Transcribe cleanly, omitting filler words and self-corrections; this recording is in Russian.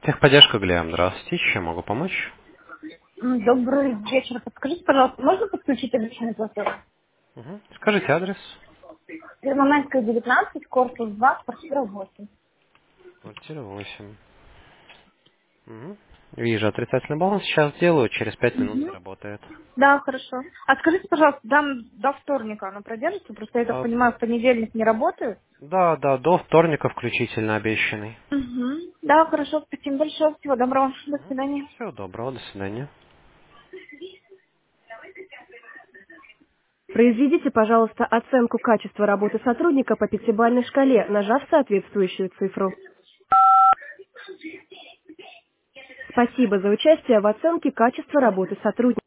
Техподдержка Глеам, здравствуйте, чем могу помочь? Добрый вечер. Подскажите, пожалуйста, можно подключить обещанный платеж? Скажите адрес. Первомайская, 19, корпус 2, квартира 8. Квартира 8. Вижу отрицательный баланс, сейчас сделаю, через 5 минут Мгм. заработает. Да, хорошо. А скажите, пожалуйста, до вторника оно продержится? Просто я так А, понимаю, в понедельник не работает. да, да, до вторника включительно обещанный. Угу. Да, хорошо. Спасибо большое. Всего доброго. До свидания. Всего доброго, до свидания. Произведите, пожалуйста, оценку качества работы сотрудника по пятибалльной шкале, нажав соответствующую цифру. Спасибо за участие в оценке качества работы сотрудника.